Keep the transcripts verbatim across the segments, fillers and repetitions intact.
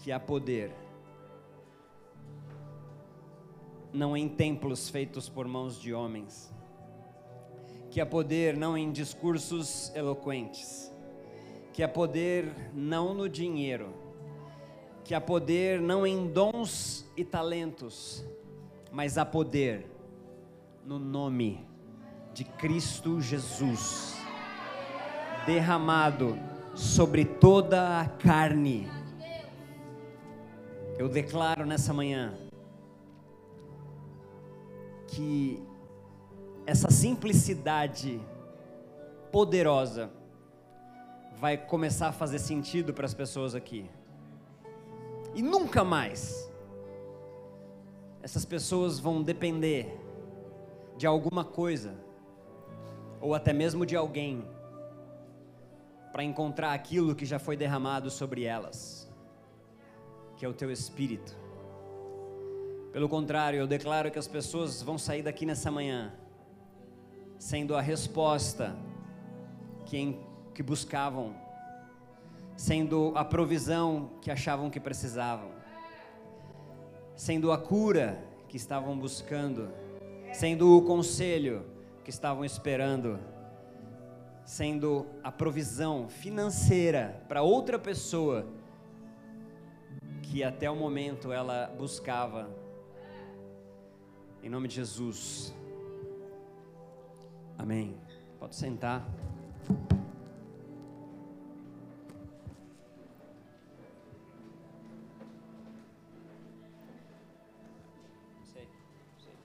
que há poder não em templos feitos por mãos de homens, que há poder não em discursos eloquentes, que há poder não no dinheiro, que há poder não em dons e talentos, mas há poder no nome de Cristo Jesus, derramado sobre toda a carne. Eu declaro nessa manhã que essa simplicidade poderosa vai começar a fazer sentido para as pessoas aqui. E nunca mais essas pessoas vão depender de alguma coisa, ou até mesmo de alguém, para encontrar aquilo que já foi derramado sobre elas, que é o teu Espírito. Pelo contrário, eu declaro que as pessoas vão sair daqui nessa manhã sendo a resposta que, que buscavam, sendo a provisão que achavam que precisavam, sendo a cura que estavam buscando, sendo o conselho que estavam esperando, sendo a provisão financeira para outra pessoa que até o momento ela buscava. Em nome de Jesus. Amém. Pode sentar. Sei, sei.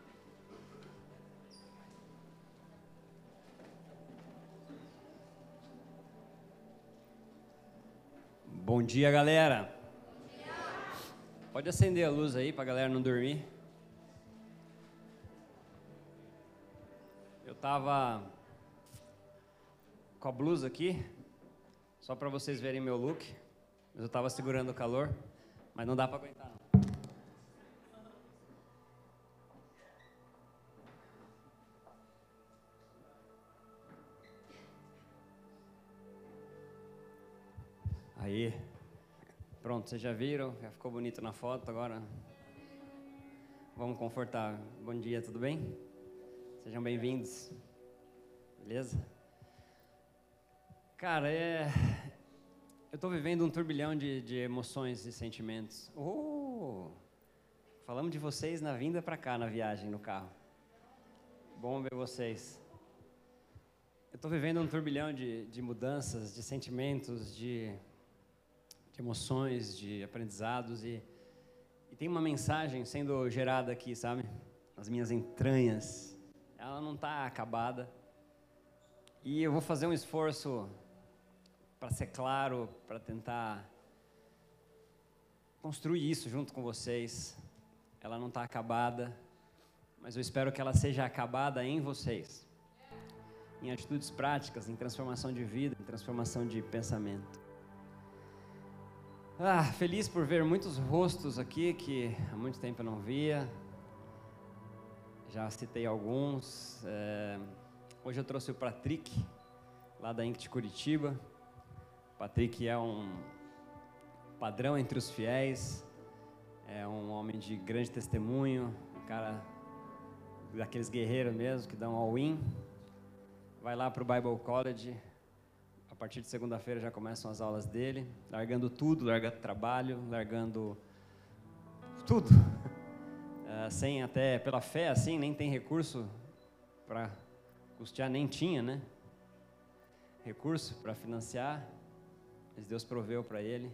Bom dia, galera. Bom dia. Pode acender a luz aí para a galera não dormir. Eu estava com a blusa aqui, só para vocês verem meu look, mas eu estava segurando o calor, mas não dá para aguentar não. Aí, pronto, vocês já viram, já ficou bonito na foto, agora vamos confortar. Bom dia, tudo bem? Sejam bem-vindos, beleza? Cara, é... eu estou vivendo um turbilhão de, de emoções e sentimentos. Oh! Falamos de vocês na vinda para cá, na viagem, no carro. Bom ver vocês. Eu estou vivendo um turbilhão de, de mudanças, de sentimentos, de, de emoções, de aprendizados e, e tem uma mensagem sendo gerada aqui, sabe? Nas minhas entranhas. Ela não está acabada, e eu vou fazer um esforço para ser claro, para tentar construir isso junto com vocês. Ela não está acabada, mas eu espero que ela seja acabada em vocês, em atitudes práticas, em transformação de vida, em transformação de pensamento. Ah, feliz por ver muitos rostos aqui que há muito tempo eu não via. Já citei alguns. É, hoje eu trouxe o Patrick, lá da Inc de Curitiba. O Patrick é um padrão entre os fiéis, é um homem de grande testemunho, um cara daqueles guerreiros mesmo, que dão all-in. Vai lá para o Bible College, a partir de segunda-feira já começam as aulas dele, largando tudo, largando trabalho, largando tudo. Uh, sem até, pela fé, assim, nem tem recurso para custear, nem tinha, né? Recurso para financiar, mas Deus proveu para ele.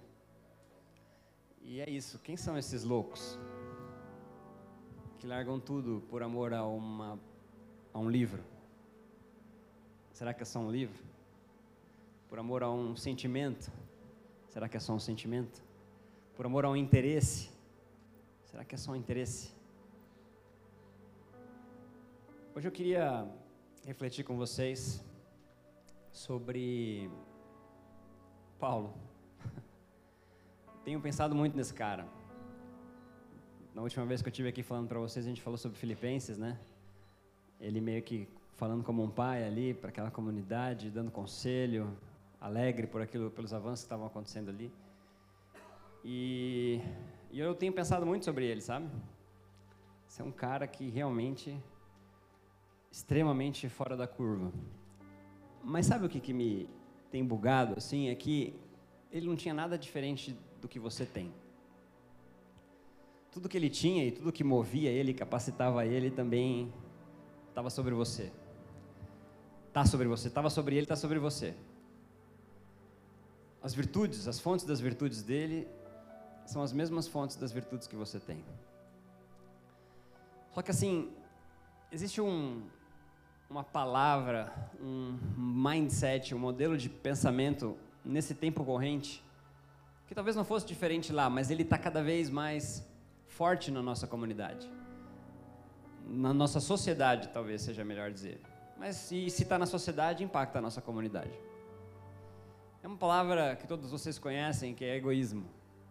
E é isso. Quem são esses loucos que largam tudo por amor a, uma, a um livro? Será que é só um livro? Por amor a um sentimento? Será que é só um sentimento? Por amor a um interesse? Será que é só um interesse? Hoje eu queria refletir com vocês sobre Paulo. Tenho pensado muito nesse cara. Na última vez que eu estive aqui falando para vocês, a gente falou sobre Filipenses, né? Ele meio que falando como um pai ali para aquela comunidade, dando conselho, alegre por aquilo, pelos avanços que estavam acontecendo ali. E, e eu tenho pensado muito sobre ele, sabe? Você é um cara que realmente extremamente fora da curva. Mas sabe o que, que me tem bugado, assim? É que ele não tinha nada diferente do que você tem. Tudo que ele tinha e tudo que movia ele, capacitava ele, também estava sobre você. Está sobre você, estava sobre ele, está sobre você. As virtudes, as fontes das virtudes dele são as mesmas fontes das virtudes que você tem. Só que assim, existe um, uma palavra, um mindset, um modelo de pensamento nesse tempo corrente, que talvez não fosse diferente lá, mas ele está cada vez mais forte na nossa comunidade. Na nossa sociedade, talvez seja melhor dizer. Mas se está na sociedade, impacta a nossa comunidade. É uma palavra que todos vocês conhecem, que é egoísmo.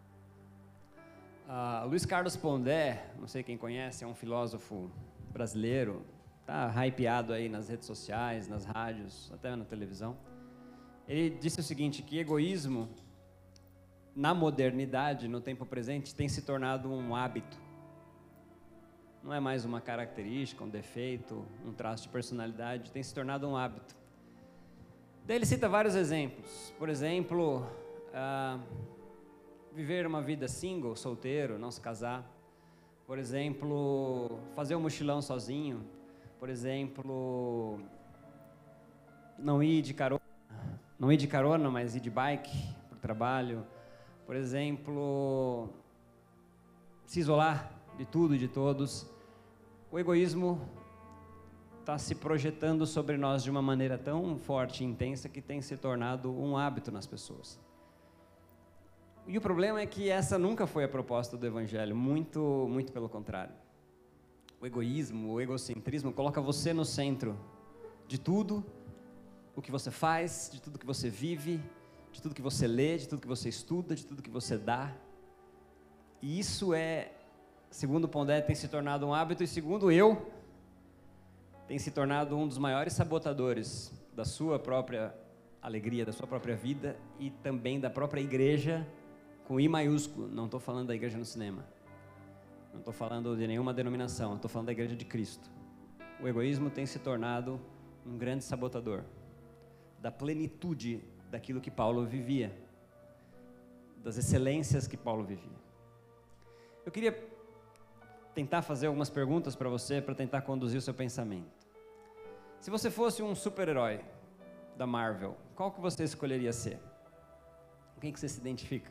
Uh, Luiz Carlos Pondé, não sei quem conhece, é um filósofo brasileiro, está hypeado aí nas redes sociais, nas rádios, até na televisão. Ele disse o seguinte, que egoísmo, na modernidade, no tempo presente, tem se tornado um hábito. Não é mais uma característica, um defeito, um traço de personalidade, tem se tornado um hábito. Daí ele cita vários exemplos. Por exemplo, uh, viver uma vida single, solteiro, não se casar. Por exemplo, fazer um mochilão sozinho. Por exemplo, não ir de carona, não ir de carona, mas ir de bike para o trabalho. Por exemplo, se isolar de tudo e de todos. O egoísmo está se projetando sobre nós de uma maneira tão forte e intensa que tem se tornado um hábito nas pessoas. E o problema é que essa nunca foi a proposta do Evangelho, muito, muito pelo contrário. O egoísmo, o egocentrismo coloca você no centro de tudo o que você faz, de tudo que você vive, de tudo que você lê, de tudo que você estuda, de tudo que você dá. E isso é, segundo Pondé, tem se tornado um hábito, e segundo eu, tem se tornado um dos maiores sabotadores da sua própria alegria, da sua própria vida e também da própria igreja, com I maiúsculo. Não estou falando da igreja no cinema, não estou falando de nenhuma denominação, estou falando da igreja de Cristo. O egoísmo tem se tornado um grande sabotador da plenitude daquilo que Paulo vivia, das excelências que Paulo vivia. Eu queria tentar fazer algumas perguntas para você, para tentar conduzir o seu pensamento. Se você fosse um super-herói da Marvel, qual que você escolheria ser? Com quem que você se identifica?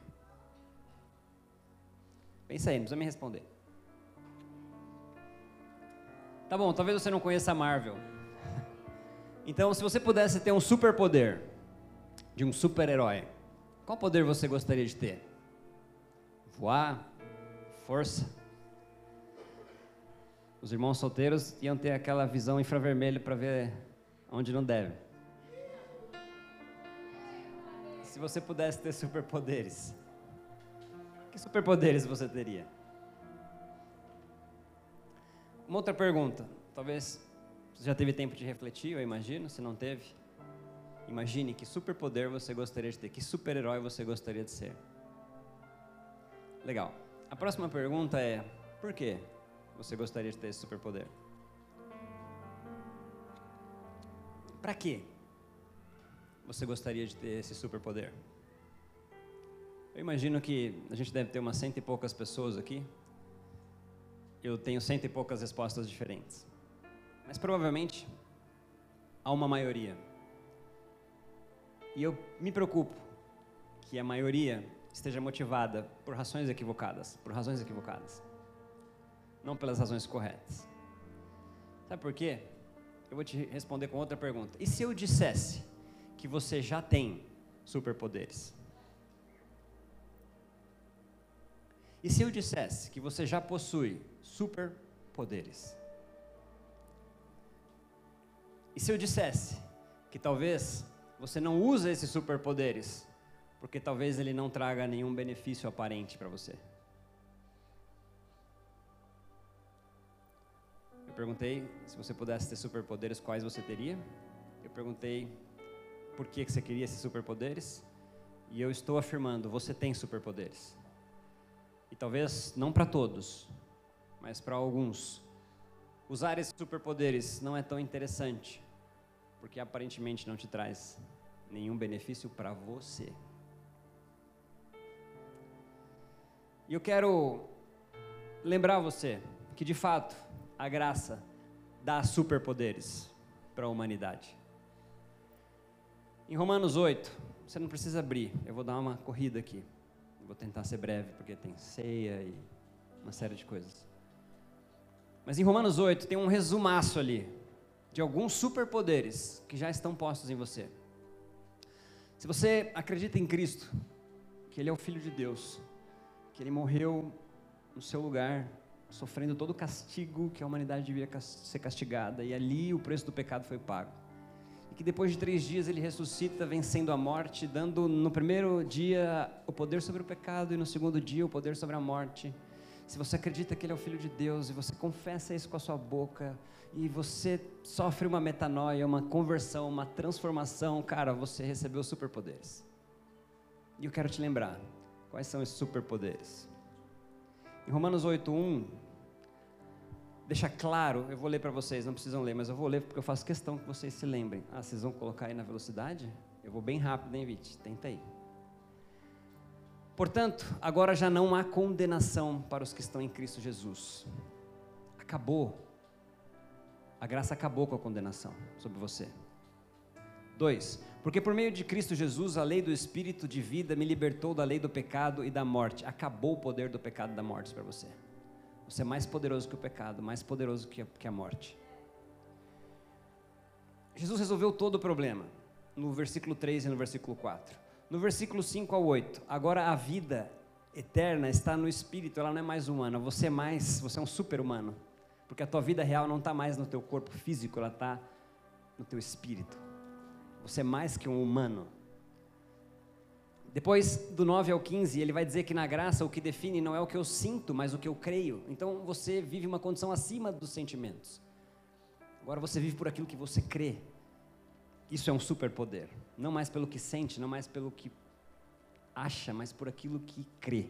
Pensa aí, não precisa me responder. Tá bom, talvez você não conheça a Marvel. Então, se você pudesse ter um superpoder de um super-herói, qual poder você gostaria de ter? Voar? Força? Os irmãos solteiros iam ter aquela visão infravermelho para ver onde não deve. Se você pudesse ter superpoderes, que superpoderes você teria? Uma outra pergunta, talvez você já teve tempo de refletir, eu imagino, se não teve. Imagine que superpoder você gostaria de ter, que super-herói você gostaria de ser. Legal. A próxima pergunta é, por quê você gostaria de ter esse superpoder? Para quê você gostaria de ter esse superpoder? Eu imagino que a gente deve ter umas cento e poucas pessoas aqui. Eu tenho cento e poucas respostas diferentes. Mas provavelmente há uma maioria. E eu me preocupo que a maioria esteja motivada por razões equivocadas, por razões equivocadas. Não pelas razões corretas. Sabe por quê? Eu vou te responder com outra pergunta. E se eu dissesse que você já tem superpoderes? E se eu dissesse que você já possui superpoderes? E se eu dissesse que talvez você não usa esses superpoderes porque talvez ele não traga nenhum benefício aparente para você? Eu perguntei se você pudesse ter superpoderes, quais você teria. Eu perguntei por que você queria esses superpoderes. E eu estou afirmando, você tem superpoderes. talvez não para todos, mas para alguns, usar esses superpoderes não é tão interessante, porque aparentemente não te traz nenhum benefício para você. E eu quero lembrar você que, de fato, a graça dá superpoderes para a humanidade. Em Romanos oito, você não precisa abrir, eu vou dar uma corrida aqui. Vou tentar ser breve, porque tem ceia e uma série de coisas. Mas em Romanos oito tem um resumaço ali, de alguns superpoderes que já estão postos em você. Se você acredita em Cristo, que Ele é o Filho de Deus, que Ele morreu no seu lugar, sofrendo todo o castigo que a humanidade devia ser castigada, e ali o preço do pecado foi pago. E que depois de três dias Ele ressuscita, vencendo a morte, dando no primeiro dia o poder sobre o pecado e no segundo dia o poder sobre a morte. Se você acredita que Ele é o Filho de Deus e você confessa isso com a sua boca e você sofre uma metanoia, uma conversão, uma transformação, cara, você recebeu superpoderes. E eu quero te lembrar, quais são esses superpoderes? Em Romanos oito, um, deixa claro, eu vou ler para vocês, não precisam ler, mas eu vou ler porque eu faço questão que vocês se lembrem. Ah, vocês vão colocar aí na velocidade? Eu vou bem rápido, hein, Vite? Tenta aí. Portanto, agora já não há condenação para os que estão em Cristo Jesus. Acabou. A graça acabou com a condenação sobre você. Dois, porque por meio de Cristo Jesus, a lei do Espírito de vida me libertou da lei do pecado e da morte. Acabou o poder do pecado e da morte para você. Você é mais poderoso que o pecado, mais poderoso que a, que a morte. Jesus resolveu todo o problema, no versículo três e no versículo quatro. No versículo cinco ao oito, agora a vida eterna está no Espírito, ela não é mais humana, você é mais, você é um super humano, porque a tua vida real não está mais no teu corpo físico, ela está no teu espírito. Você é mais que um humano. Depois do nove ao quinze, ele vai dizer que na graça o que define não é o que eu sinto, mas o que eu creio. Então você vive uma condição acima dos sentimentos. Agora você vive por aquilo que você crê. Isso é um superpoder. Não mais pelo que sente, não mais pelo que acha, mas por aquilo que crê.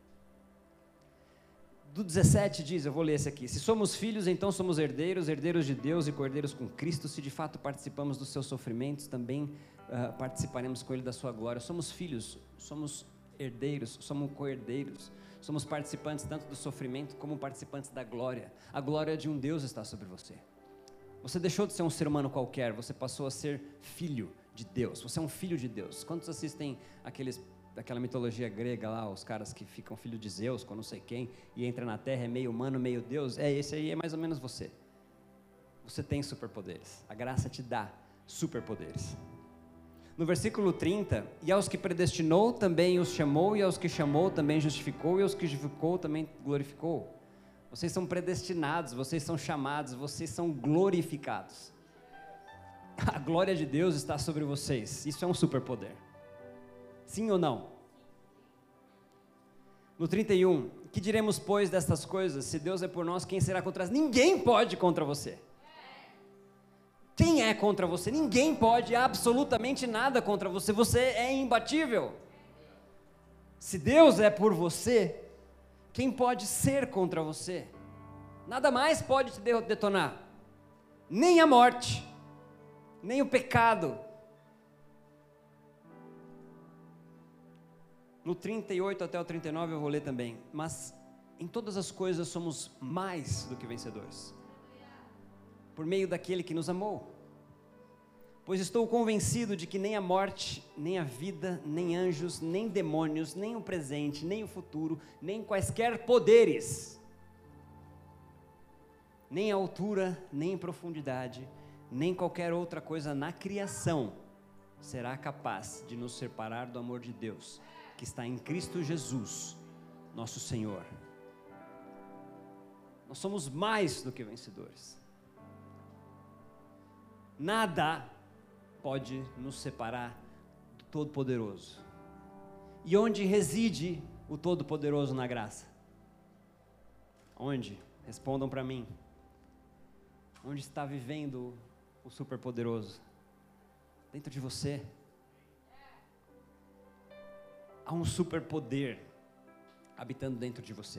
Do dezessete diz, eu vou ler esse aqui: se somos filhos, então somos herdeiros, herdeiros de Deus e co-herdeiros com Cristo. Se de fato participamos dos seus sofrimentos, também uh, participaremos com Ele da sua glória. Somos filhos, somos herdeiros, somos co-herdeiros, somos participantes tanto do sofrimento como participantes da glória. A glória de um Deus está sobre você. Você deixou de ser um ser humano qualquer, você passou a ser filho de Deus. Você é um filho de Deus. Quantos assistem aqueles, aquela mitologia grega lá, os caras que ficam filho de Zeus, com não sei quem, e entra na terra, é meio humano, meio Deus? É, esse aí é mais ou menos você. Você tem superpoderes. A graça te dá superpoderes. No versículo trinta, e aos que predestinou também os chamou, e aos que chamou também justificou, e aos que justificou também glorificou. Vocês são predestinados, vocês são chamados, vocês são glorificados. A glória de Deus está sobre vocês. Isso é um superpoder. Sim ou não? No trinta e um, que diremos, pois, destas coisas? Se Deus é por nós, quem será contra nós? Ninguém pode contra você. Quem é contra você? Ninguém pode absolutamente nada contra você. Você é imbatível. Se Deus é por você, quem pode ser contra você? Nada mais pode te detonar. Nem a morte, nem o pecado. No trinta e oito até o trinta e nove eu vou ler também. Mas em todas as coisas somos mais do que vencedores, por meio daquele que nos amou. Pois estou convencido de que nem a morte, nem a vida, nem anjos, nem demônios, nem o presente, nem o futuro, nem quaisquer poderes, nem a altura, nem a profundidade, nem qualquer outra coisa na criação será capaz de nos separar do amor de Deus, que está em Cristo Jesus, nosso Senhor. Nós somos mais do que vencedores. Nada pode nos separar do Todo-Poderoso. E onde reside o Todo-Poderoso na graça? Onde? Respondam para mim. Onde está vivendo o Superpoderoso? Dentro de você. Há um superpoder habitando dentro de você.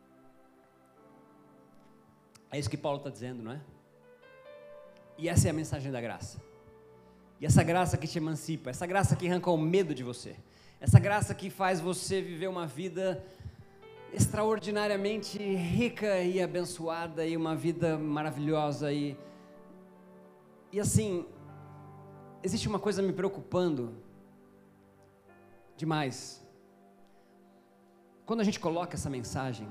É isso que Paulo está dizendo, não é? E essa é a mensagem da graça. E essa graça que te emancipa, essa graça que arranca o medo de você, essa graça que faz você viver uma vida extraordinariamente rica e abençoada, e uma vida maravilhosa, e, e assim, existe uma coisa me preocupando demais. Quando a gente coloca essa mensagem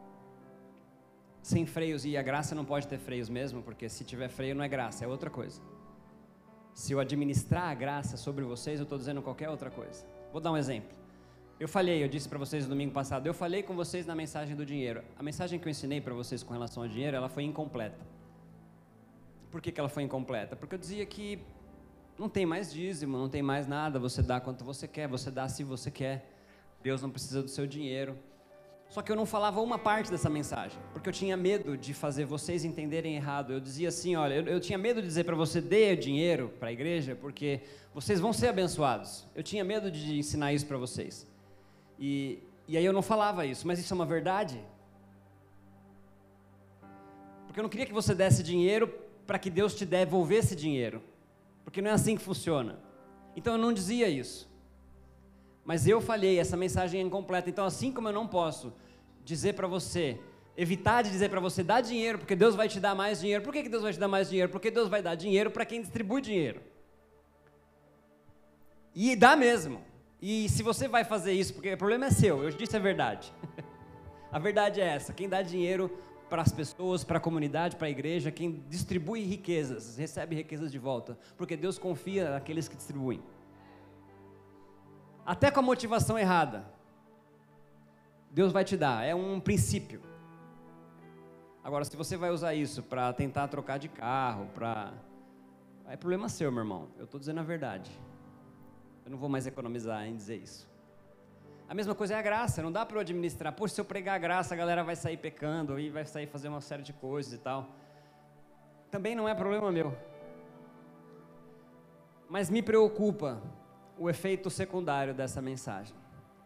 sem freios, e a graça não pode ter freios mesmo, porque se tiver freio não é graça, é outra coisa. Se eu administrar a graça sobre vocês, eu estou dizendo qualquer outra coisa. Vou dar um exemplo. Eu falei, eu disse para vocês no domingo passado, eu falei com vocês na mensagem do dinheiro. A mensagem que eu ensinei para vocês com relação ao dinheiro, ela foi incompleta. Por que que ela foi incompleta? Porque eu dizia que não tem mais dízimo, não tem mais nada, você dá quanto você quer, você dá se você quer. Deus não precisa do seu dinheiro. Só que eu não falava uma parte dessa mensagem, porque eu tinha medo de fazer vocês entenderem errado. Eu dizia assim, olha, eu, eu tinha medo de dizer para você, dê dinheiro para a igreja, porque vocês vão ser abençoados. Eu tinha medo de ensinar isso para vocês. E, e aí eu não falava isso, mas isso é uma verdade? Porque eu não queria que você desse dinheiro para que Deus te devolvesse dinheiro, porque não é assim que funciona. Então eu não dizia isso. Mas eu falhei, essa mensagem é incompleta. Então, assim como eu não posso dizer para você, evitar de dizer para você, dá dinheiro, porque Deus vai te dar mais dinheiro. Por que que Deus vai te dar mais dinheiro? Porque Deus vai dar dinheiro para quem distribui dinheiro. E dá mesmo. E se você vai fazer isso, porque o problema é seu, eu disse a verdade. A verdade é essa, quem dá dinheiro para as pessoas, para a comunidade, para a igreja, quem distribui riquezas, recebe riquezas de volta, porque Deus confia naqueles que distribuem. Até com a motivação errada, Deus vai te dar, é um princípio. Agora, se você vai usar isso para tentar trocar de carro, para... é problema seu, meu irmão, eu estou dizendo a verdade. Eu não vou mais economizar em dizer isso. A mesma coisa é a graça, não dá para eu administrar. Poxa, se eu pregar a graça, a galera vai sair pecando, e vai sair fazer uma série de coisas e tal. Também não é problema meu. Mas me preocupa o efeito secundário dessa mensagem.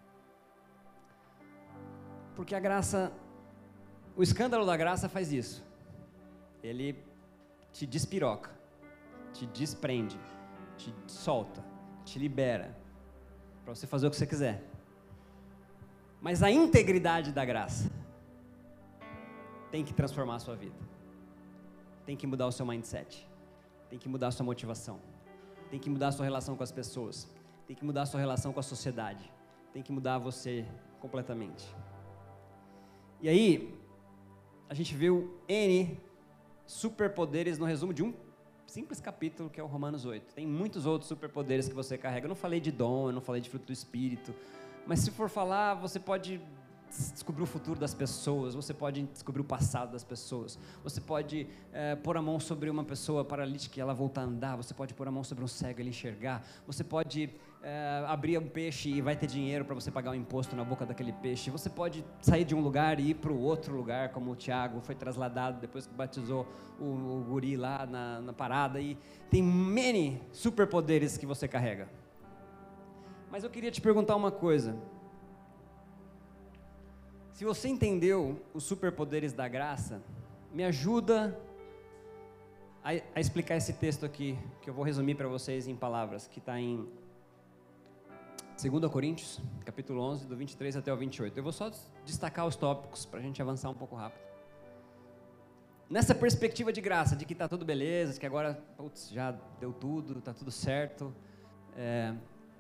Porque a graça, o escândalo da graça faz isso. Ele te despiroca, te desprende, te solta, te libera, para você fazer o que você quiser. Mas a integridade da graça tem que transformar a sua vida. Tem que mudar o seu mindset. Tem que mudar a sua motivação. Tem que mudar a sua relação com as pessoas. Tem que mudar a sua relação com a sociedade. Tem que mudar você completamente. E aí, a gente viu N superpoderes no resumo de um simples capítulo que é o Romanos oito. Tem muitos outros superpoderes que você carrega. Eu não falei de dom, eu não falei de fruto do Espírito. Mas se for falar, você pode descobrir o futuro das pessoas, você pode descobrir o passado das pessoas, você pode é, pôr a mão sobre uma pessoa paralítica e ela voltar a andar, você pode pôr a mão sobre um cego e ele enxergar, você pode é, abrir um peixe e vai ter dinheiro para você pagar o imposto na boca daquele peixe, você pode sair de um lugar e ir para o outro lugar, como o Tiago foi trasladado depois que batizou o, o guri lá na, na parada, e tem many superpoderes que você carrega. Mas eu queria te perguntar uma coisa. Se você entendeu os superpoderes da graça, me ajuda a, a explicar esse texto aqui, que eu vou resumir para vocês em palavras, que está em dois Coríntios, capítulo onze, do vinte e três até o vinte e oito. Eu vou só destacar os tópicos para a gente avançar um pouco rápido. Nessa perspectiva de graça, de que está tudo beleza, de que agora putz, já deu tudo, está tudo certo, é,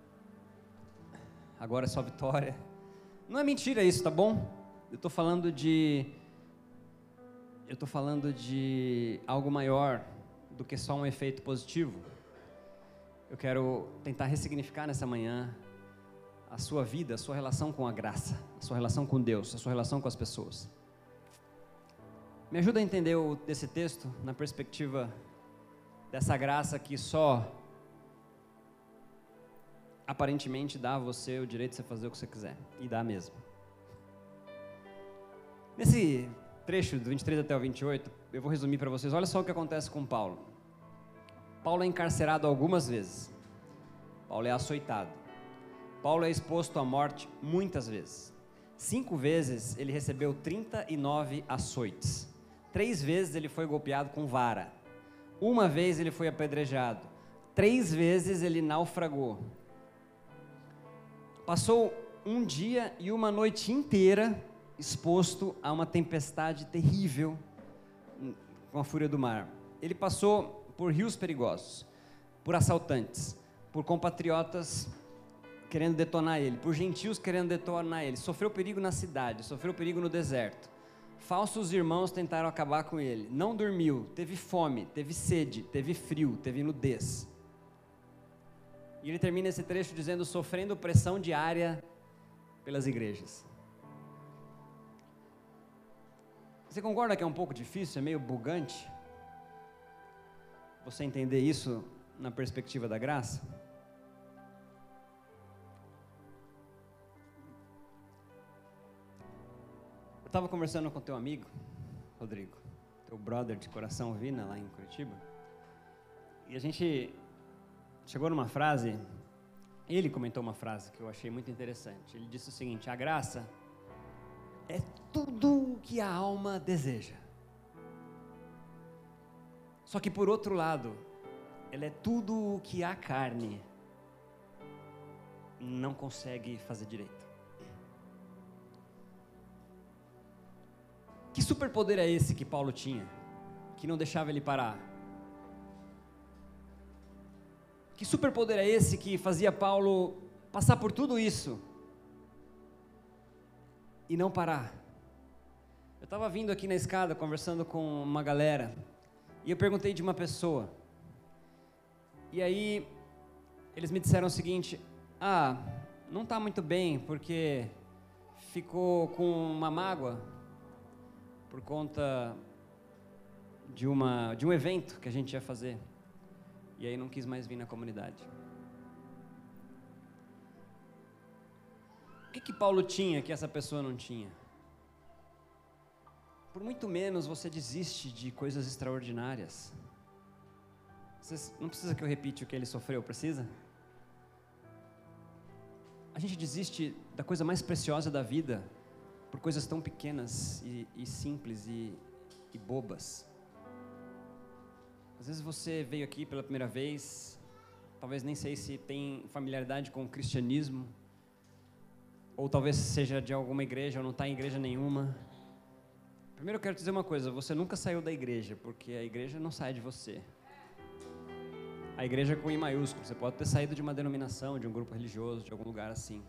agora é só vitória. Não é mentira isso, tá bom? Eu estou falando de, eu estou falando de algo maior do que só um efeito positivo. Eu quero tentar ressignificar nessa manhã a sua vida, a sua relação com a graça, a sua relação com Deus, a sua relação com as pessoas. Me ajuda a entender o, esse texto na perspectiva dessa graça que só aparentemente dá a você o direito de você fazer o que você quiser, e dá mesmo. Nesse trecho do vinte e três até o vinte e oito, eu vou resumir para vocês. Olha só o que acontece com Paulo. Paulo é encarcerado algumas vezes. Paulo é açoitado. Paulo é exposto à morte muitas vezes. Cinco vezes ele recebeu trinta e nove açoites. Três vezes ele foi golpeado com vara. Uma vez ele foi apedrejado. Três vezes ele naufragou. Passou um dia e uma noite inteira exposto a uma tempestade terrível com a fúria do mar. Ele passou por rios perigosos, por assaltantes, por compatriotas querendo detonar ele, por gentios querendo detonar ele. Sofreu perigo na cidade, sofreu perigo no deserto. Falsos irmãos tentaram acabar com ele. Não dormiu, teve fome, teve sede, teve frio, teve nudez. E ele termina esse trecho dizendo: sofrendo pressão diária pelas igrejas. Você concorda que é um pouco difícil, é meio bugante você entender isso na perspectiva da graça? Eu estava conversando com teu amigo, Rodrigo, teu brother de coração Vina, lá em Curitiba, e a gente chegou numa frase, ele comentou uma frase que eu achei muito interessante. Ele disse o seguinte: a graça é tudo o que a alma deseja. Só que por outro lado, ela é tudo o que a carne não consegue fazer direito. Que superpoder é esse que Paulo tinha, que não deixava ele parar? Que superpoder é esse que fazia Paulo passar por tudo isso e não parar? Eu estava vindo aqui na escada, conversando com uma galera, e eu perguntei de uma pessoa, e aí eles me disseram o seguinte: ah, não está muito bem, porque ficou com uma mágoa, por conta de, uma, de um evento que a gente ia fazer, e aí não quis mais vir na comunidade. O que que Paulo tinha que essa pessoa não tinha? Por muito menos você desiste de coisas extraordinárias. Vocês, não precisa que eu repita o que ele sofreu, precisa? A gente desiste da coisa mais preciosa da vida por coisas tão pequenas e, e simples e, e bobas. Às vezes você veio aqui pela primeira vez, talvez nem sei se tem familiaridade com o cristianismo, ou talvez seja de alguma igreja ou não está em igreja nenhuma. Primeiro eu quero te dizer uma coisa: você nunca saiu da igreja, porque a igreja não sai de você. A igreja é com I maiúsculo. Você pode ter saído de uma denominação, de um grupo religioso, de algum lugar assim.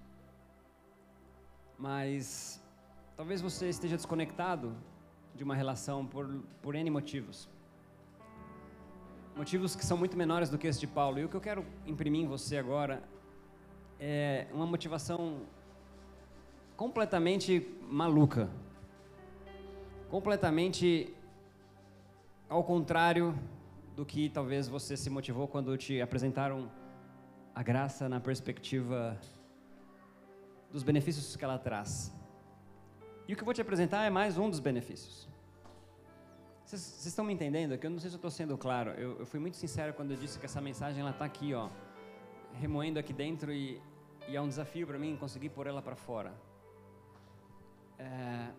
Mas talvez você esteja desconectado de uma relação por, por N motivos. Motivos que são muito menores do que esse de Paulo. E o que eu quero imprimir em você agora é uma motivação completamente maluca. Completamente ao contrário do que talvez você se motivou quando te apresentaram a graça na perspectiva dos benefícios que ela traz. E o que eu vou te apresentar é mais um dos benefícios. Vocês, vocês estão me entendendo? Que eu não sei se eu estou sendo claro. Eu, eu fui muito sincero quando eu disse que essa mensagem ela está aqui, ó, remoendo aqui dentro, e, e é um desafio para mim conseguir pôr ela para fora. É...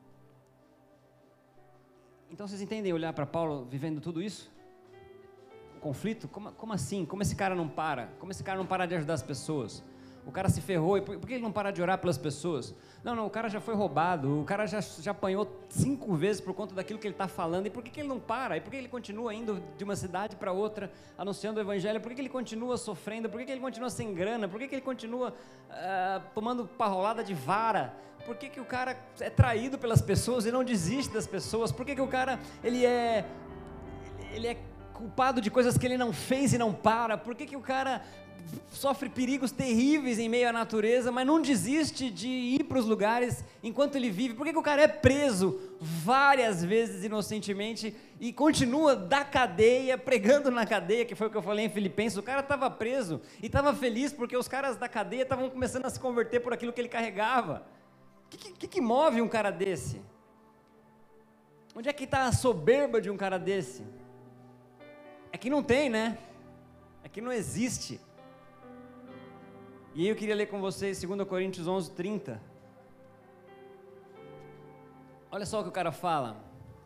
Então vocês entendem olhar para Paulo vivendo tudo isso? O conflito? Como, como assim? Como esse cara não para? Como esse cara não para de ajudar as pessoas? O cara se ferrou, e por, por que ele não para de orar pelas pessoas? Não, não, o cara já foi roubado, o cara já, já apanhou cinco vezes por conta daquilo que ele está falando, e por que, que ele não para? E por que ele continua indo de uma cidade para outra, anunciando o evangelho? Por que, que ele continua sofrendo? Por que, que ele continua sem grana? Por que, que ele continua uh, tomando parrolada de vara? Por que, que o cara é traído pelas pessoas e não desiste das pessoas? Por que, que o cara, ele é, ele é culpado de coisas que ele não fez e não para? Por que, que o cara sofre perigos terríveis em meio à natureza, mas não desiste de ir para os lugares enquanto ele vive? Por que, que o cara é preso várias vezes inocentemente e continua da cadeia, pregando na cadeia, que foi o que eu falei em Filipenses? O cara estava preso e estava feliz porque os caras da cadeia estavam começando a se converter por aquilo que ele carregava. O que, que, que move um cara desse? Onde é que está a soberba de um cara desse? É que não tem, né? É que não existe. E aí eu queria ler com vocês dois Coríntios onze, trinta. Olha só o que o cara fala.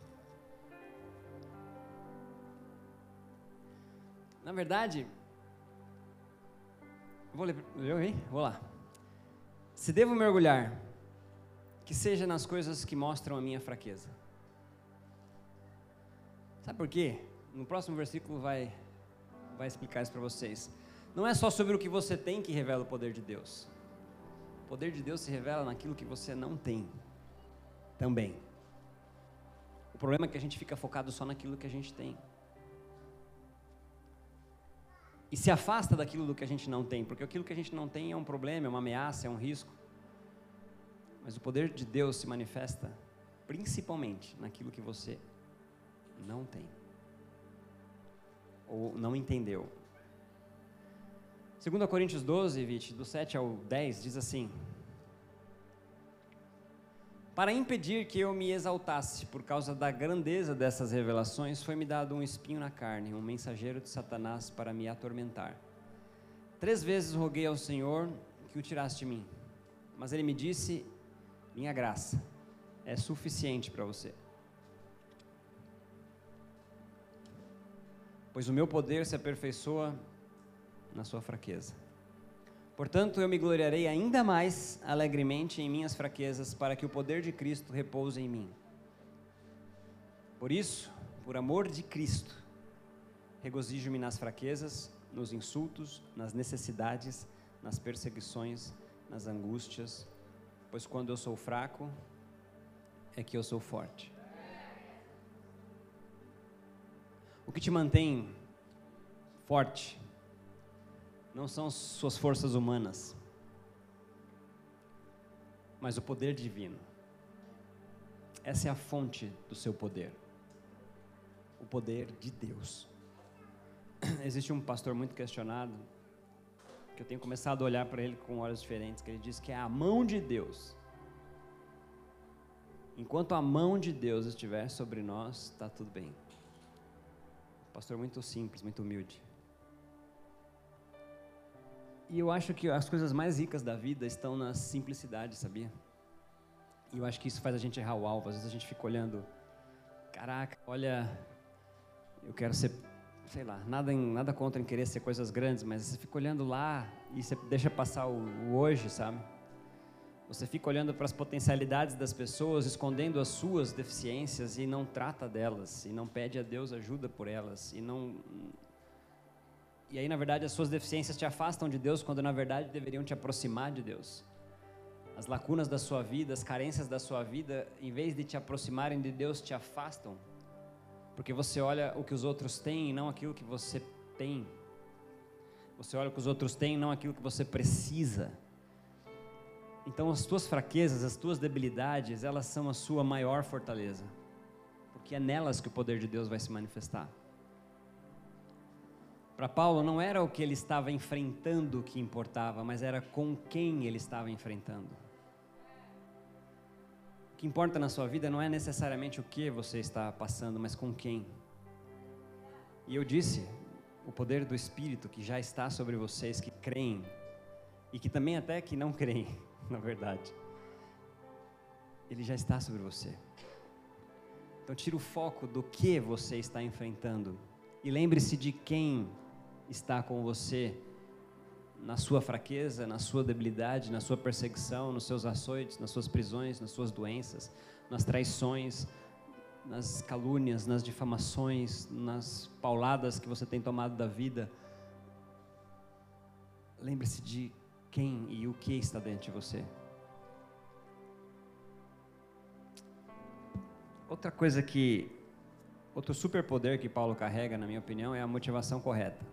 Na verdade, vou ler, leu aí? Vou lá. Se devo mergulhar, que seja nas coisas que mostram a minha fraqueza. Sabe por quê? No próximo versículo vai, vai explicar isso para vocês. Não é só sobre o que você tem que revela o poder de Deus. O poder de Deus se revela naquilo que você não tem também. O problema é que a gente fica focado só naquilo que a gente tem. E se afasta daquilo do que a gente não tem, porque aquilo que a gente não tem é um problema, é uma ameaça, é um risco. Mas o poder de Deus se manifesta principalmente naquilo que você não tem. Ou não entendeu. Segunda Coríntios doze, Vite, do sete ao dez, diz assim: para impedir que eu me exaltasse por causa da grandeza dessas revelações, foi-me dado um espinho na carne, um mensageiro de Satanás para me atormentar. Três vezes roguei ao Senhor que o tirasse de mim, mas ele me disse: minha graça é suficiente para você, pois o meu poder se aperfeiçoa na sua fraqueza. Portanto, eu me gloriarei ainda mais alegremente em minhas fraquezas, para que o poder de Cristo repouse em mim. Por isso, por amor de Cristo, regozijo-me nas fraquezas, nos insultos, nas necessidades, nas perseguições, nas angústias, pois quando eu sou fraco, é que eu sou forte. O que te mantém forte não são suas forças humanas, mas o poder divino. Essa é a fonte do seu poder, o poder de Deus. Existe um pastor muito questionado, que eu tenho começado a olhar para ele com olhos diferentes, que ele diz que é a mão de Deus. Enquanto a mão de Deus estiver sobre nós, está tudo bem. Pastor muito simples, muito humilde. E eu acho que as coisas mais ricas da vida estão na simplicidade, sabia? E eu acho que isso faz a gente errar o alvo. Às vezes a gente fica olhando, caraca, olha, eu quero ser, sei lá, nada, em, nada contra em querer ser coisas grandes, mas você fica olhando lá e você deixa passar o, o hoje, sabe? Você fica olhando para as potencialidades das pessoas, escondendo as suas deficiências e não trata delas, e não pede a Deus ajuda por elas, e não... E aí, na verdade, as suas deficiências te afastam de Deus, quando na verdade deveriam te aproximar de Deus. As lacunas da sua vida, as carências da sua vida, em vez de te aproximarem de Deus, te afastam. Porque você olha o que os outros têm e não aquilo que você tem. Você olha o que os outros têm e não aquilo que você precisa. Então, as tuas fraquezas, as tuas debilidades, elas são a sua maior fortaleza. Porque é nelas que o poder de Deus vai se manifestar. Para Paulo, não era o que ele estava enfrentando que importava, mas era com quem ele estava enfrentando. O que importa na sua vida não é necessariamente o que você está passando, mas com quem. E eu disse, o poder do Espírito que já está sobre vocês, que creem, e que também até que não creem, na verdade, ele já está sobre você. Então tira o foco do que você está enfrentando, e lembre-se de quem está com você na sua fraqueza, na sua debilidade, na sua perseguição, nos seus açoites, nas suas prisões, nas suas doenças, nas traições, nas calúnias, nas difamações, nas pauladas que você tem tomado da vida. Lembre-se de quem e o que está dentro de você. Outra coisa que, outro superpoder que Paulo carrega, na minha opinião, é a motivação correta.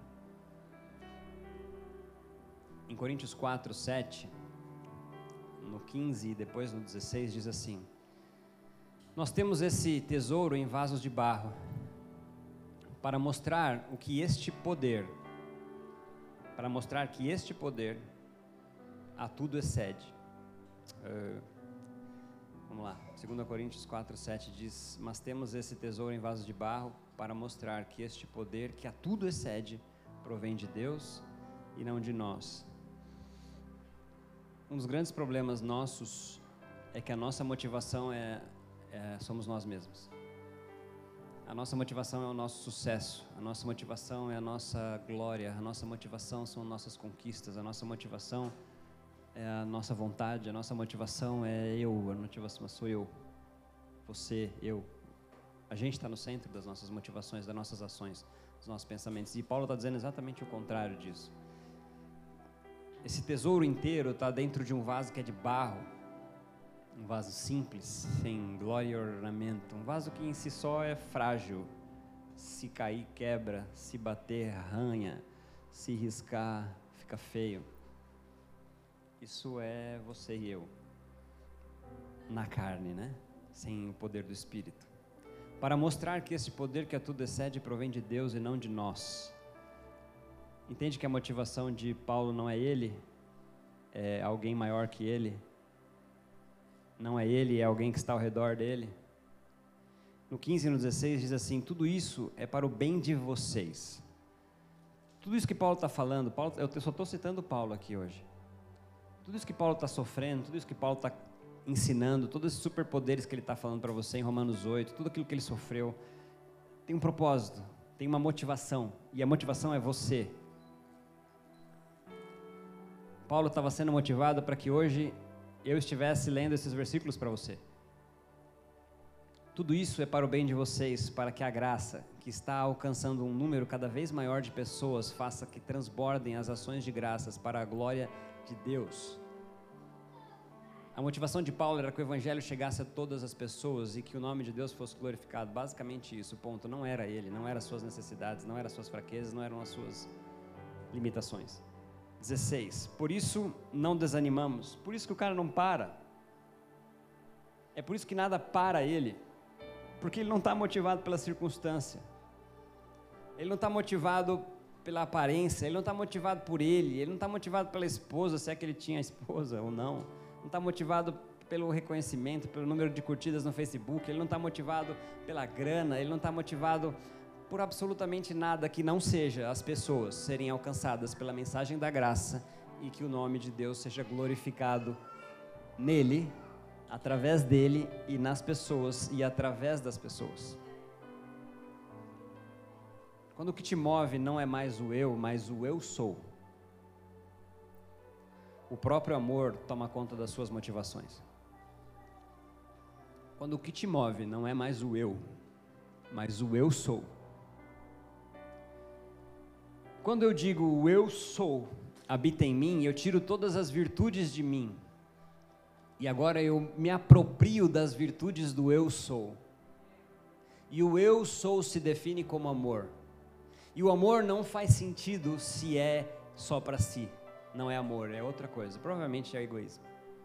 Em Coríntios quatro, sete, no quinze e depois no dezesseis, diz assim: nós temos esse tesouro em vasos de barro, para mostrar o que este poder, para mostrar que este poder a tudo excede. Uh, vamos lá, Segunda Coríntios quatro, sete diz: mas temos esse tesouro em vasos de barro, para mostrar que este poder que a tudo excede, provém de Deus e não de nós. Um dos grandes problemas nossos é que a nossa motivação é, é, somos nós mesmos. A nossa motivação é o nosso sucesso, a nossa motivação é a nossa glória, a nossa motivação são nossas conquistas, a nossa motivação é a nossa vontade, a nossa motivação é eu, a motivação sou eu, você, eu. A gente está no centro das nossas motivações, das nossas ações, dos nossos pensamentos. E Paulo está dizendo exatamente o contrário disso. Esse tesouro inteiro está dentro de um vaso que é de barro, um vaso simples, sem glória e ornamento, um vaso que em si só é frágil, se cair quebra, se bater arranha, se riscar fica feio. Isso é você e eu, na carne, né? Sem o poder do Espírito. Para mostrar que esse poder que a tudo excede provém de Deus e não de nós. Entende que a motivação de Paulo não é ele, é alguém maior que ele? Não é ele, é alguém que está ao redor dele. No quinze e no dezesseis diz assim: tudo isso é para o bem de vocês. Tudo isso que Paulo está falando, Paulo, eu só estou citando Paulo aqui hoje. Tudo isso que Paulo está sofrendo, tudo isso que Paulo está ensinando, todos esses superpoderes que ele está falando para você em Romanos oito, tudo aquilo que ele sofreu, tem um propósito, tem uma motivação, e a motivação é você. Paulo estava sendo motivado para que hoje eu estivesse lendo esses versículos para você. Tudo isso é para o bem de vocês, para que a graça, que está alcançando um número cada vez maior de pessoas, faça que transbordem as ações de graças para a glória de Deus. A motivação de Paulo era que o evangelho chegasse a todas as pessoas e que o nome de Deus fosse glorificado. Basicamente isso, ponto. Não era ele, não eram as suas necessidades, não eram as suas fraquezas, não eram as suas limitações. dezesseis. Por isso não desanimamos, por isso que o cara não para. É por isso que nada para ele, porque ele não está motivado pela circunstância, ele não está motivado pela aparência, ele não está motivado por ele, ele não está motivado pela esposa, se é que ele tinha esposa ou não, não está motivado pelo reconhecimento, pelo número de curtidas no Facebook, ele não está motivado pela grana, ele não está motivado por absolutamente nada que não seja as pessoas serem alcançadas pela mensagem da graça e que o nome de Deus seja glorificado nele, através dele e nas pessoas e através das pessoas. Quando o que te move não é mais o eu, mas o eu sou, o próprio amor toma conta das suas motivações. Quando o que te move não é mais o eu, mas o eu sou. Quando eu digo o eu sou, habita em mim, eu tiro todas as virtudes de mim. E agora eu me aproprio das virtudes do eu sou. E o eu sou se define como amor. E o amor não faz sentido se é só para si. Não é amor, é outra coisa. Provavelmente é egoísmo.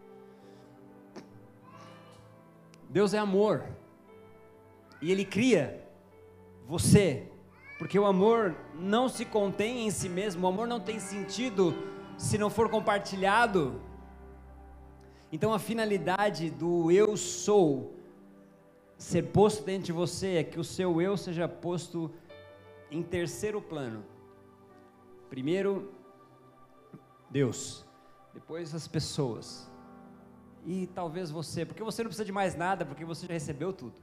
Deus é amor. E Ele cria você. Porque o amor não se contém em si mesmo. O amor não tem sentido se não for compartilhado. Então a finalidade do eu sou ser posto dentro de você é que o seu eu seja posto em terceiro plano. Primeiro, Deus, depois as pessoas e talvez você, porque você não precisa de mais nada, porque você já recebeu tudo.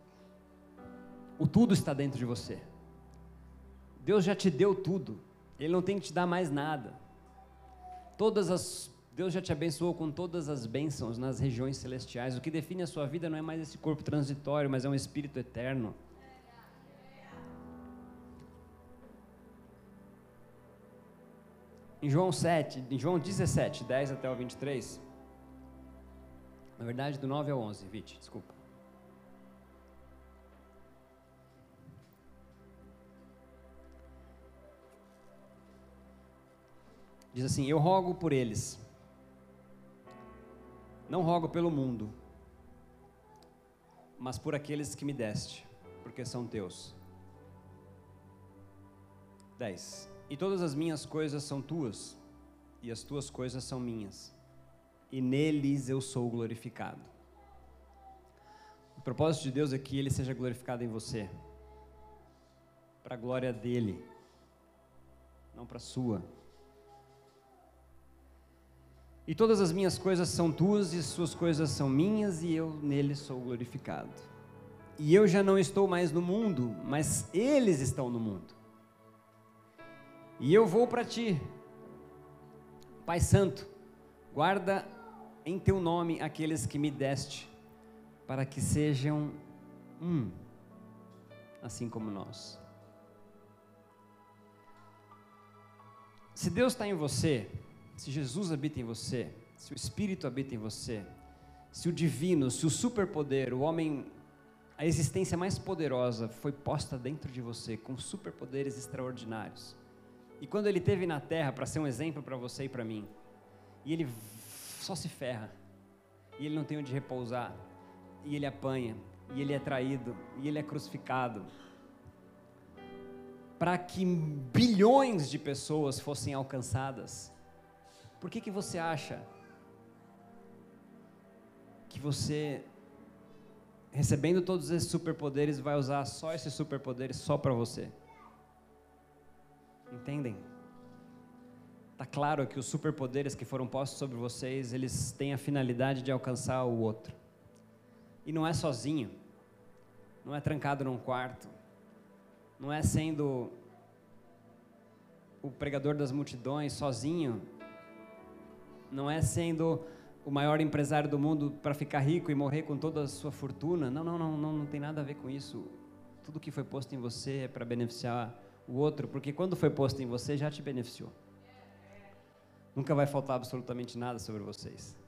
O tudo está dentro de você. Deus já te deu tudo, Ele não tem que te dar mais nada. Todas as Deus já te abençoou com todas as bênçãos nas regiões celestiais. O que define a sua vida não é mais esse corpo transitório, mas é um espírito eterno. Em João sete, em João dezessete, dez até o vinte e três, na verdade do nove ao onze, Vite, desculpa. Diz assim: eu rogo por eles, não rogo pelo mundo, mas por aqueles que me deste, porque são teus. dez. E todas as minhas coisas são tuas, e as tuas coisas são minhas, e neles eu sou glorificado. O propósito de Deus é que Ele seja glorificado em você, para a glória dEle, não para a sua. E todas as minhas coisas são tuas e suas coisas são minhas e eu nele sou glorificado. E eu já não estou mais no mundo, mas eles estão no mundo. E eu vou para ti. Pai Santo, guarda em teu nome aqueles que me deste, para que sejam um, assim como nós. Se Deus está em você, se Jesus habita em você, se o Espírito habita em você, se o divino, se o superpoder, o homem, a existência mais poderosa foi posta dentro de você, com superpoderes extraordinários, e quando ele esteve na terra para ser um exemplo para você e para mim, e ele só se ferra, e ele não tem onde repousar, e ele apanha, e ele é traído, e ele é crucificado, para que bilhões de pessoas fossem alcançadas, por que que você acha que você, recebendo todos esses superpoderes, vai usar só esses superpoderes só para você? Entendem? Está claro que os superpoderes que foram postos sobre vocês, eles têm a finalidade de alcançar o outro. E não é sozinho, não é trancado num quarto, não é sendo o pregador das multidões sozinho, não é sendo o maior empresário do mundo para ficar rico e morrer com toda a sua fortuna. Não, não, não, não, não tem nada a ver com isso. Tudo que foi posto em você é para beneficiar o outro, porque quando foi posto em você já te beneficiou. Nunca vai faltar absolutamente nada sobre vocês.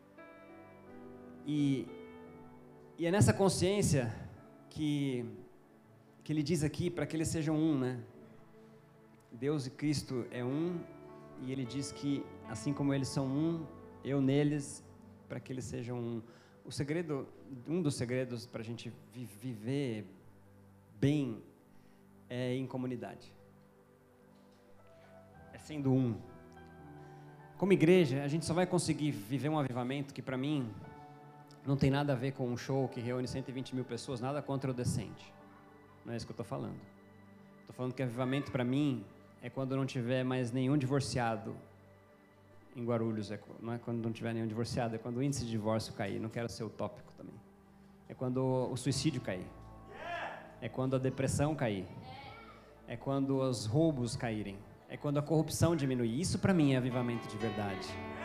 E, e é nessa consciência que, que ele diz aqui para que eles sejam um, né? Deus e Cristo é um, e ele diz que assim como eles são um, eu neles, para que eles sejam um. O segredo, um dos segredos para a gente vi, viver bem é em comunidade. É sendo um. Como igreja, a gente só vai conseguir viver um avivamento que, para mim, não tem nada a ver com um show que reúne cento e vinte mil pessoas, nada contra o decente. Não é isso que eu estou falando. Estou falando que avivamento, para mim, é quando não tiver mais nenhum divorciado em Guarulhos. É, não é quando não tiver nenhum divorciado, é quando o índice de divórcio cair. Não quero ser utópico também. É quando o suicídio cair. É quando a depressão cair. É quando os roubos caírem. É quando a corrupção diminuir. Isso para mim é avivamento de verdade.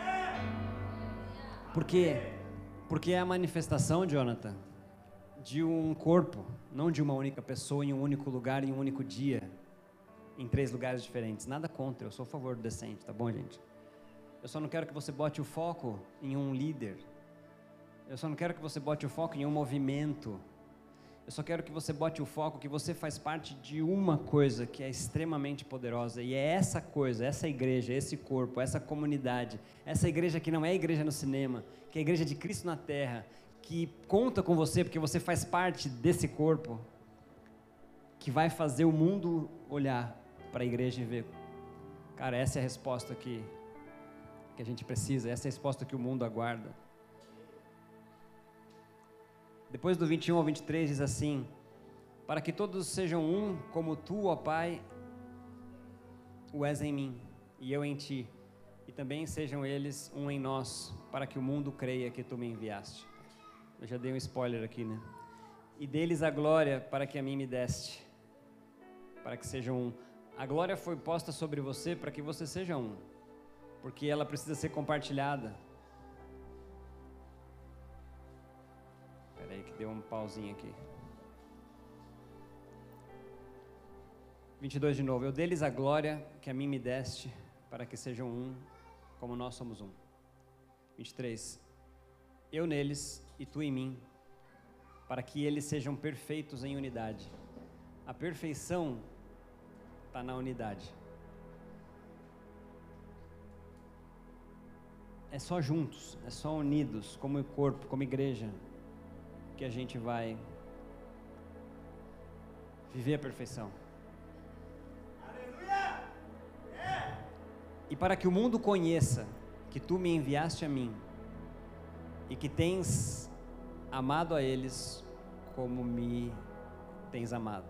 Por quê? Porque é a manifestação, Jonathan, de um corpo, não de uma única pessoa em um único lugar, em um único dia, em três lugares diferentes. Nada contra, eu sou a favor do decente, tá bom, gente? Eu só não quero que você bote o foco em um líder. Eu só não quero que você bote o foco em um movimento. Eu só quero que você bote o foco que você faz parte de uma coisa que é extremamente poderosa, e é essa coisa, essa igreja, esse corpo, essa comunidade, essa igreja que não é igreja no cinema, que é a igreja de Cristo na terra, que conta com você porque você faz parte desse corpo, que vai fazer o mundo olhar para a igreja e ver, cara, essa é a resposta que, que a gente precisa, essa é a resposta que o mundo aguarda. Depois do vinte e um ao vinte e três diz assim: para que todos sejam um, como tu, ó Pai, o és em mim, e eu em ti, e também sejam eles um em nós, para que o mundo creia que tu me enviaste. Eu já dei um spoiler aqui, né? E deles a glória para que a mim me deste, para que sejam um. A glória foi posta sobre você para que você seja um, porque ela precisa ser compartilhada. Peraí que deu um pauzinho aqui. vinte e dois de novo. Eu deles a glória que a mim me deste, para que sejam um, como nós somos um. vinte e três. Eu neles e tu em mim, para que eles sejam perfeitos em unidade. A perfeição está na unidade. É só juntos, é só unidos, como corpo, como igreja, que a gente vai viver a perfeição. Aleluia! É. E para que o mundo conheça que tu me enviaste a mim e que tens amado a eles como me tens amado.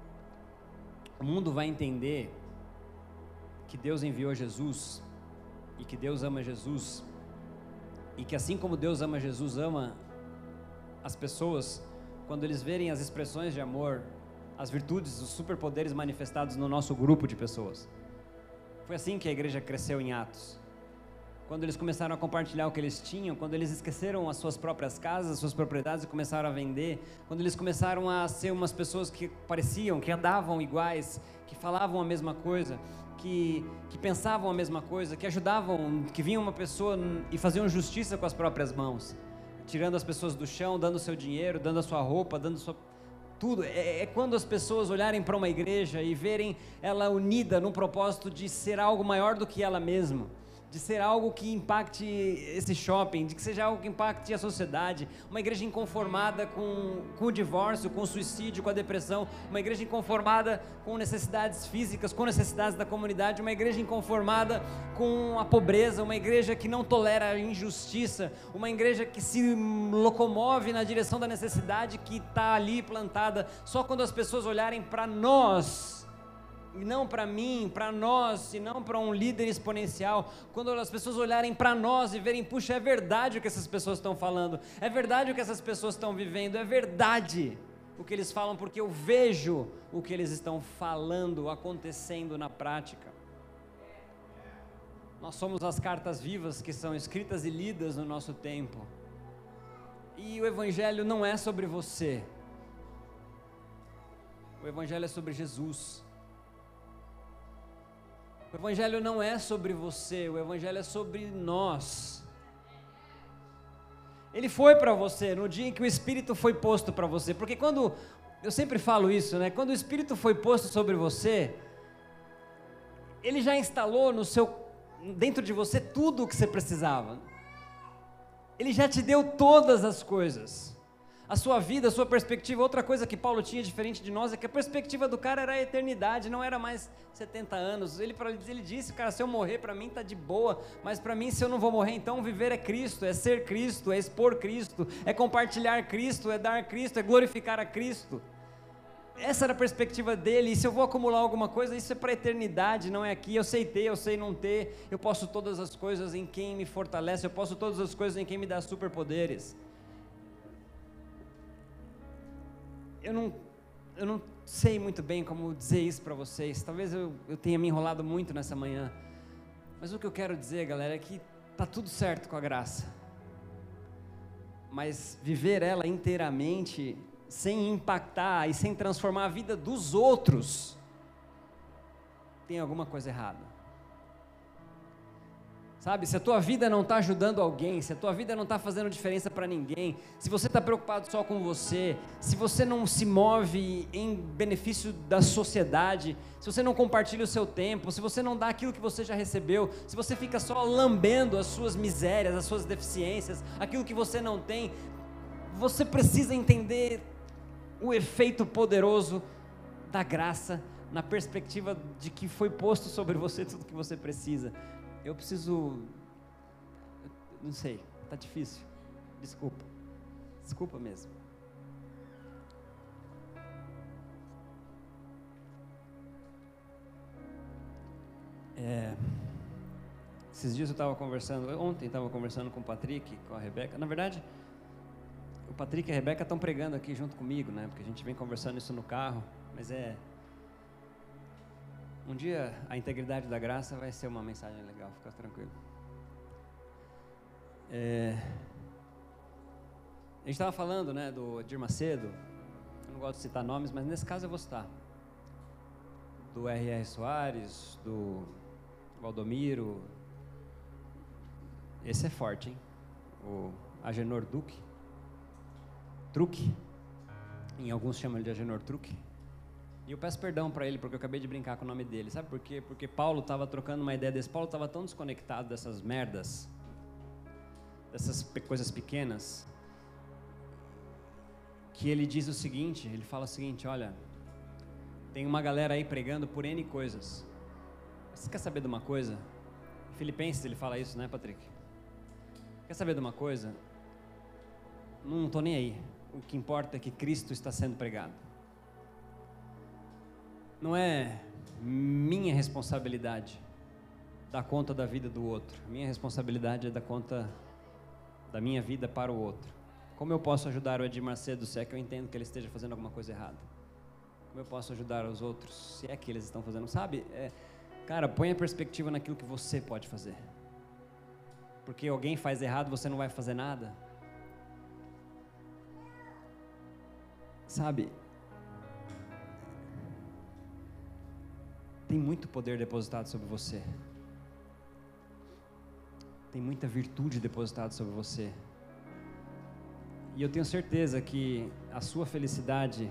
O mundo vai entender que Deus enviou Jesus e que Deus ama Jesus, e que assim como Deus ama Jesus, ama as pessoas, quando eles verem as expressões de amor, as virtudes, os superpoderes manifestados no nosso grupo de pessoas. Foi assim que a igreja cresceu em Atos. Quando eles começaram a compartilhar o que eles tinham, quando eles esqueceram as suas próprias casas, as suas propriedades e começaram a vender, quando eles começaram a ser umas pessoas que pareciam, que andavam iguais, que falavam a mesma coisa, que, que pensavam a mesma coisa, que ajudavam, que vinha uma pessoa e faziam justiça com as próprias mãos, tirando as pessoas do chão, dando o seu dinheiro, dando a sua roupa, dando sua... tudo. É, é quando as pessoas olharem para uma igreja e verem ela unida no propósito de ser algo maior do que ela mesma, de ser algo que impacte esse shopping, de que seja algo que impacte a sociedade, uma igreja inconformada com, com o divórcio, com o suicídio, com a depressão, uma igreja inconformada com necessidades físicas, com necessidades da comunidade, uma igreja inconformada com a pobreza, uma igreja que não tolera a injustiça, uma igreja que se locomove na direção da necessidade, que está ali plantada, só quando as pessoas olharem para nós, e não para mim, para nós, e não para um líder exponencial, quando as pessoas olharem para nós e verem, puxa, é verdade o que essas pessoas estão falando, é verdade o que essas pessoas estão vivendo, é verdade o que eles falam, porque eu vejo o que eles estão falando, acontecendo na prática. Nós somos as cartas vivas que são escritas e lidas no nosso tempo, e o Evangelho não é sobre você, o Evangelho é sobre Jesus. O Evangelho não é sobre você, o Evangelho é sobre nós. Ele foi para você no dia em que o Espírito foi posto para você, porque quando, eu sempre falo isso, né? Quando o Espírito foi posto sobre você, ele já instalou no seu, dentro de você tudo o que você precisava. Ele já te deu todas as coisas. A sua vida, a sua perspectiva. Outra coisa que Paulo tinha diferente de nós é que a perspectiva do cara era a eternidade, não era mais setenta anos. Ele, ele disse, cara, se eu morrer para mim tá de boa, mas para mim se eu não vou morrer, então viver é Cristo, é ser Cristo, é expor Cristo, é compartilhar Cristo, é dar Cristo, é glorificar a Cristo. Essa era a perspectiva dele, e se eu vou acumular alguma coisa, isso é para a eternidade, não é aqui. Eu sei ter, eu sei não ter, eu posso todas as coisas em quem me fortalece, eu posso todas as coisas em quem me dá superpoderes. Eu não, eu não sei muito bem como dizer isso para vocês, talvez eu, eu tenha me enrolado muito nessa manhã, mas o que eu quero dizer, galera, é que está tudo certo com a graça, mas viver ela inteiramente, sem impactar e sem transformar a vida dos outros, tem alguma coisa errada. Sabe, se a tua vida não está ajudando alguém, se a tua vida não está fazendo diferença para ninguém, se você está preocupado só com você, se você não se move em benefício da sociedade, se você não compartilha o seu tempo, se você não dá aquilo que você já recebeu, se você fica só lambendo as suas misérias, as suas deficiências, aquilo que você não tem, você precisa entender o efeito poderoso da graça, na perspectiva de que foi posto sobre você tudo que você precisa. Eu preciso, não sei, tá difícil, desculpa, desculpa mesmo. É, esses dias eu estava conversando, ontem estava conversando com o Patrick, com a Rebeca, na verdade, o Patrick e a Rebeca estão pregando aqui junto comigo, né, porque a gente vem conversando isso no carro, mas é... Um dia a integridade da graça vai ser uma mensagem legal, fica tranquilo. É, a gente estava falando, né, do Edir Macedo, eu não gosto de citar nomes, mas nesse caso eu vou citar. Do R R Soares, do Valdomiro, esse é forte, hein? O Agenor Duque, Truque, em alguns chamam ele de Agenor Truque. E eu peço perdão para ele, porque eu acabei de brincar com o nome dele. Sabe por quê? Porque Paulo estava trocando uma ideia desse. Paulo estava tão desconectado dessas merdas, dessas pe- coisas pequenas, que ele diz o seguinte, ele fala o seguinte, olha, tem uma galera aí pregando por N coisas. Você quer saber de uma coisa? Em Filipenses ele fala isso, né, Patrick? Quer saber de uma coisa? Não estou nem aí. O que importa é que Cristo está sendo pregado. Não é minha responsabilidade dar conta da vida do outro. A minha responsabilidade é dar conta da minha vida para o outro. Como eu posso ajudar o Edir Macedo se é que eu entendo que ele esteja fazendo alguma coisa errada? Como eu posso ajudar os outros se é que eles estão fazendo? Sabe, é, cara, põe a perspectiva naquilo que você pode fazer. Porque alguém faz errado, você não vai fazer nada. Sabe, tem muito poder depositado sobre você. Tem muita virtude depositada sobre você. E eu tenho certeza que a sua felicidade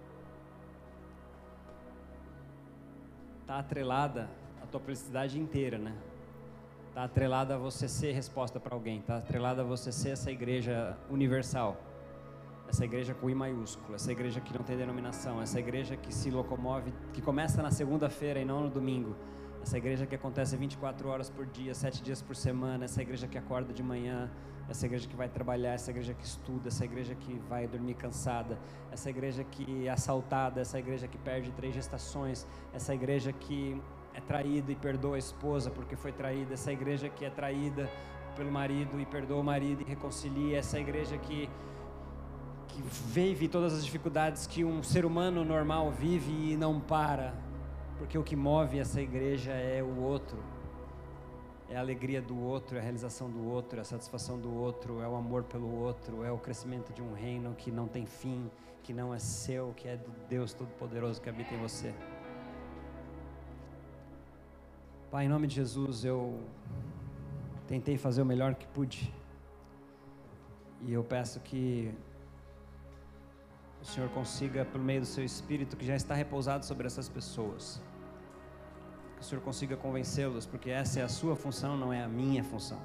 está atrelada à tua felicidade inteira, né? Está atrelada a você ser resposta para alguém. Está atrelada a você ser essa igreja universal. Essa igreja com I maiúsculo, essa igreja que não tem denominação, essa igreja que se locomove, que começa na segunda-feira e não no domingo, essa igreja que acontece vinte e quatro horas por dia, sete dias por semana, essa igreja que acorda de manhã, essa igreja que vai trabalhar, essa igreja que estuda, essa igreja que vai dormir cansada, essa igreja que é assaltada, essa igreja que perde três gestações, essa igreja que é traída e perdoa a esposa porque foi traída, essa igreja que é traída pelo marido e perdoa o marido e reconcilia, essa igreja que que vive todas as dificuldades que um ser humano normal vive e não para, porque o que move essa igreja é o outro, é a alegria do outro, é a realização do outro, é a satisfação do outro, é o amor pelo outro, é o crescimento de um reino que não tem fim, que não é seu, que é do Deus Todo-Poderoso que habita em você. Pai, em nome de Jesus, eu tentei fazer o melhor que pude, e eu peço que o Senhor consiga, pelo meio do seu Espírito, que já está repousado sobre essas pessoas, que o Senhor consiga convencê-los, porque essa é a sua função, não é a minha função.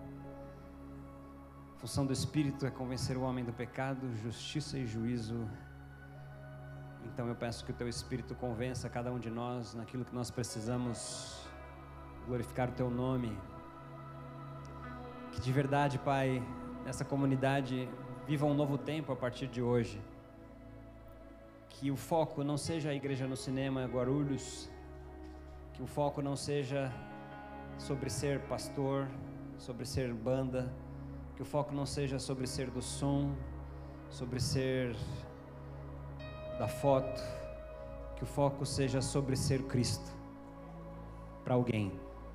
A função do Espírito é convencer o homem do pecado, justiça e juízo. Então eu peço que o teu Espírito convença cada um de nós naquilo que nós precisamos glorificar o teu nome, que de verdade, Pai, essa comunidade viva um novo tempo a partir de hoje. Que o foco não seja a igreja no cinema Guarulhos, que o foco não seja sobre ser pastor, sobre ser banda, que o foco não seja sobre ser do som, sobre ser da foto, que o foco seja sobre ser Cristo para alguém.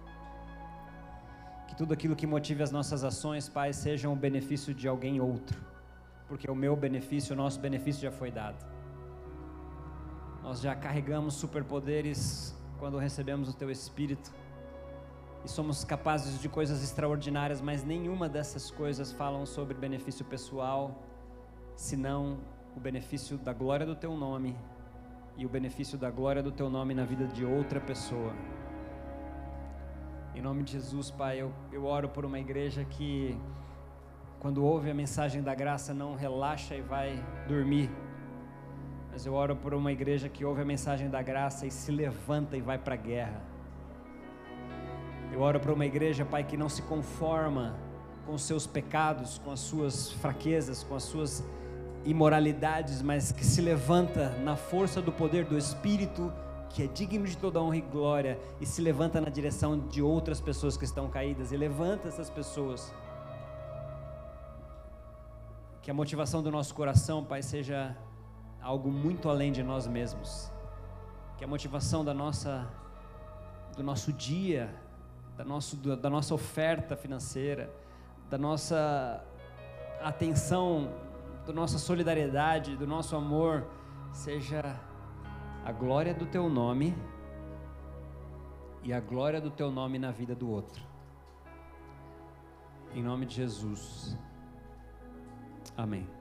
Que tudo aquilo que motive as nossas ações, Pai, seja um benefício de alguém outro, porque o meu benefício, o nosso benefício já foi dado. Nós já carregamos superpoderes quando recebemos o Teu Espírito e somos capazes de coisas extraordinárias, mas nenhuma dessas coisas falam sobre benefício pessoal, senão o benefício da glória do Teu nome e o benefício da glória do Teu nome na vida de outra pessoa. Em nome de Jesus, Pai, eu, eu oro por uma igreja que, quando ouve a mensagem da graça, não relaxa e vai dormir. Mas eu oro por uma igreja que ouve a mensagem da graça e se levanta e vai para a guerra. Eu oro por uma igreja, Pai, que não se conforma com os seus pecados, com as suas fraquezas, com as suas imoralidades, mas que se levanta na força do poder do Espírito, que é digno de toda honra e glória, e se levanta na direção de outras pessoas que estão caídas, e levanta essas pessoas. Que a motivação do nosso coração, Pai, seja algo muito além de nós mesmos, que a motivação da nossa, do nosso dia, da, nosso, da nossa oferta financeira, da nossa atenção, da nossa solidariedade, do nosso amor, seja a glória do Teu nome e a glória do Teu nome na vida do outro. Em nome de Jesus. Amém.